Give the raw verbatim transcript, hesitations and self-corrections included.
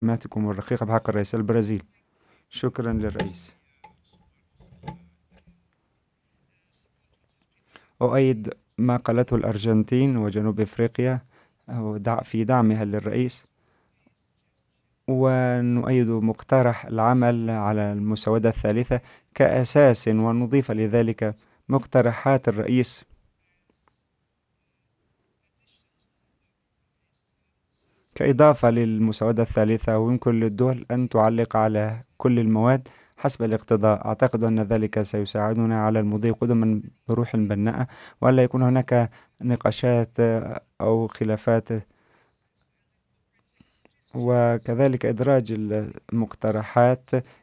خدماتكم الرقيقة بحق الرئيس البرازيل. شكرا للرئيس. أؤيد ما قالته الأرجنتين وجنوب أفريقيا في دعمها للرئيس، ونؤيد مقترح العمل على المسودة الثالثة كأساس، ونضيف لذلك مقترحات الرئيس كإضافة للمسودة الثالثة. ويمكن للدول أن تعلق على كل المواد حسب الاقتضاء. أعتقد أن ذلك سيساعدنا على المضي قدما بروح بناءة، وألا يكون هناك نقاشات أو خلافات، وكذلك إدراج المقترحات